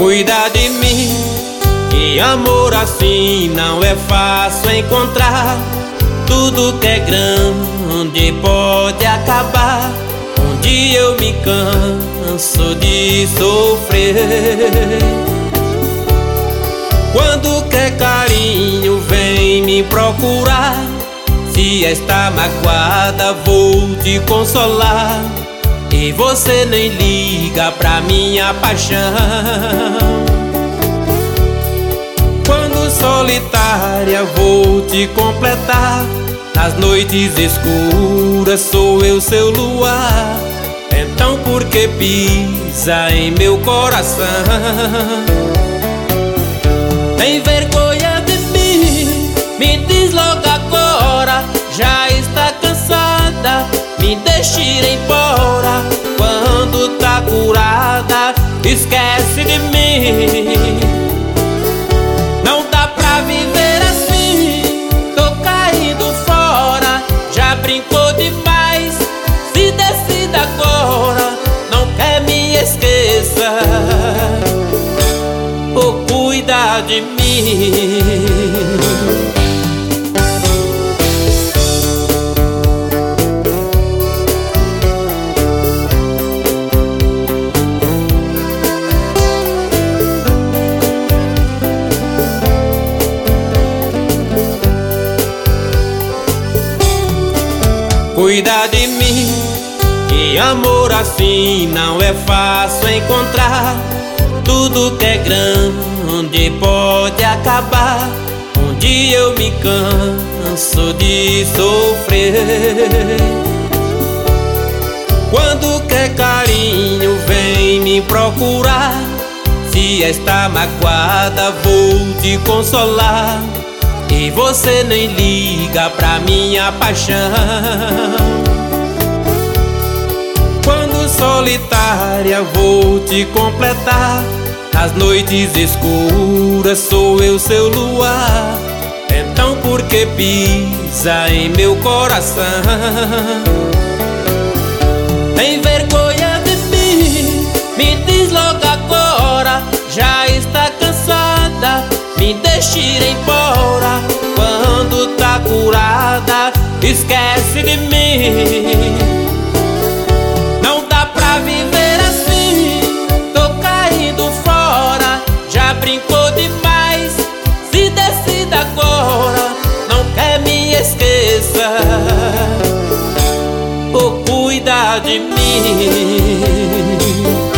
Cuida de mim, que amor assim não é fácil encontrar. Tudo que é grande pode acabar. Um dia eu me canso de sofrer. Quando quer carinho vem me procurar. Se está magoada vou te consolar. E você nem liga pra minha paixão. Quando solitária vou te completar. Nas noites escuras sou eu seu luar. Então por que pisa em meu coração? Tem vergonha de mim? Me diz logo agora. Já está cansada? Me deixe ir embora. Quando tá curada, esquece de mim. Não dá pra viver assim, tô caindo fora. Já brincou demais, se decida agora. Não quer me esqueça, ou cuida de mim. Cuida de mim, que amor assim não é fácil encontrar. Tudo que é grande pode acabar. Um dia eu me canso de sofrer. Quando quer carinho vem me procurar. Se está magoada vou te consolar. E você nem liga pra minha paixão. Quando solitária vou te completar. Nas noites escuras sou eu seu luar. Então por que pisa em meu coração? Tem vergonha de mim? Me diz logo agora. Já está cansada? Me deixe ir embora. Quando tá curada, esquece de mim. Não dá pra viver assim, tô caindo fora. Já brincou demais, se decida agora. Não quer me esqueça, ou cuida de mim.